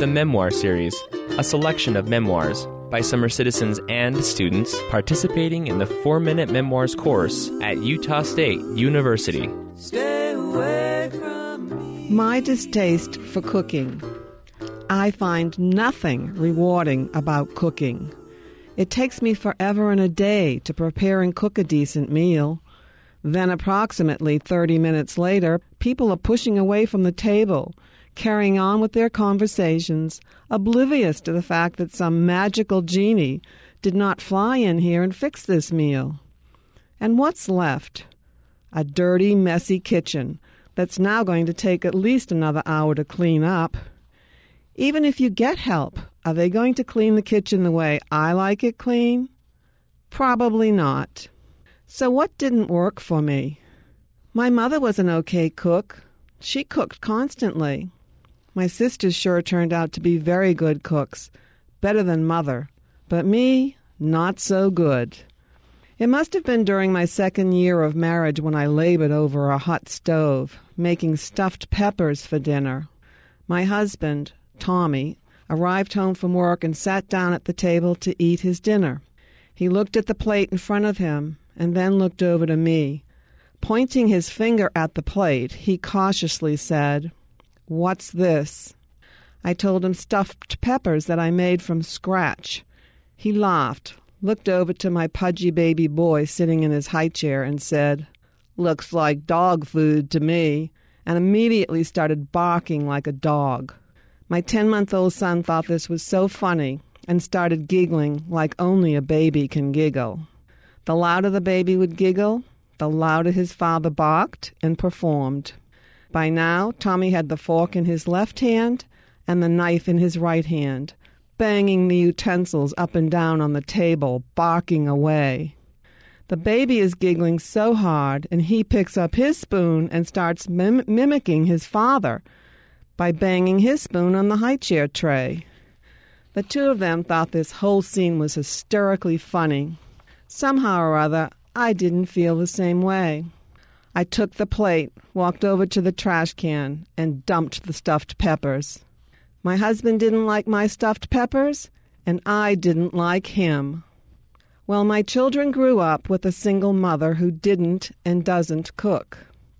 The Memoir Series, a selection of memoirs by summer citizens and students participating in the 4-Minute Memoirs course at Utah State University. Stay away from me. My distaste for cooking. I find nothing rewarding about cooking. It takes me forever and a day to prepare and cook a decent meal. Then approximately 30 minutes later, people are pushing away from the table, carrying on with their conversations, oblivious to the fact that some magical genie did not fly in here and fix this meal. And what's left? A dirty, messy kitchen that's now going to take at least another hour to clean up. Even if you get help, are they going to clean the kitchen the way I like it clean? Probably not. So what didn't work for me? My mother was an okay cook. She cooked constantly. My sisters sure turned out to be very good cooks, better than Mother. But me, not so good. It must have been during my second year of marriage when I labored over a hot stove, making stuffed peppers for dinner. My husband, Tommy, arrived home from work and sat down at the table to eat his dinner. He looked at the plate in front of him and then looked over to me. Pointing his finger at the plate, he cautiously said, "What's this?" I told him stuffed peppers that I made from scratch. He laughed, looked over to my pudgy baby boy sitting in his high chair and said, "Looks like dog food to me," and immediately started barking like a dog. My 10-month-old son thought this was so funny and started giggling like only a baby can giggle. The louder the baby would giggle, the louder his father barked and performed. By now, Tommy had the fork in his left hand and the knife in his right hand, banging the utensils up and down on the table, barking away. The baby is giggling so hard, and he picks up his spoon and starts mimicking his father by banging his spoon on the high chair tray. The two of them thought this whole scene was hysterically funny. Somehow or other, I didn't feel the same way. I took the plate, walked over to the trash can, and dumped the stuffed peppers. My husband didn't like my stuffed peppers, and I didn't like him. Well, my children grew up with a single mother who didn't and doesn't cook.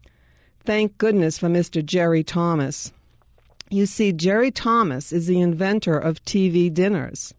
Thank goodness for Mr. Jerry Thomas. You see, Jerry Thomas is the inventor of TV dinners.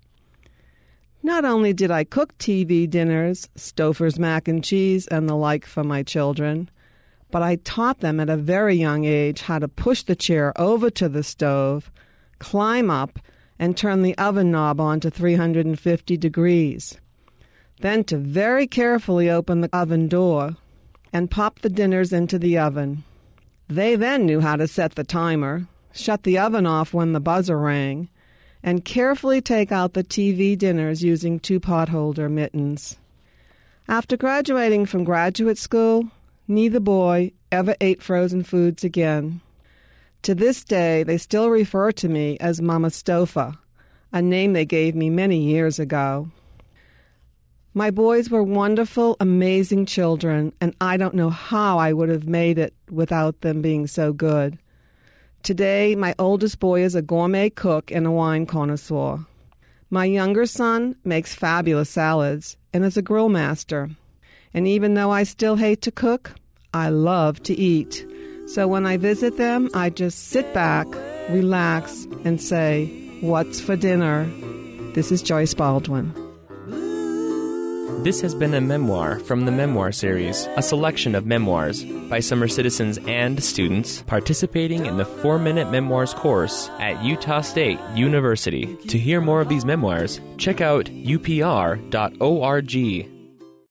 Not only did I cook TV dinners, Stouffer's mac and cheese, and the like for my children, but I taught them at a very young age how to push the chair over to the stove, climb up, and turn the oven knob on to 350 degrees. Then to very carefully open the oven door and pop the dinners into the oven. They then knew how to set the timer, shut the oven off when the buzzer rang, and carefully take out the TV dinners using 2 potholder mittens. After graduating from graduate school, neither boy ever ate frozen foods again. To this day, they still refer to me as Mama Stouffer, a name they gave me many years ago. My boys were wonderful, amazing children, and I don't know how I would have made it without them being so good. Today, my oldest boy is a gourmet cook and a wine connoisseur. My younger son makes fabulous salads and is a grill master. And even though I still hate to cook, I love to eat. So when I visit them, I just sit back, relax, and say, "What's for dinner?" This is Joyce Baldwin. This has been a memoir from the Memoir Series, a selection of memoirs by summer citizens and students participating in the 4-Minute Memoirs course at Utah State University. To hear more of these memoirs, check out upr.org.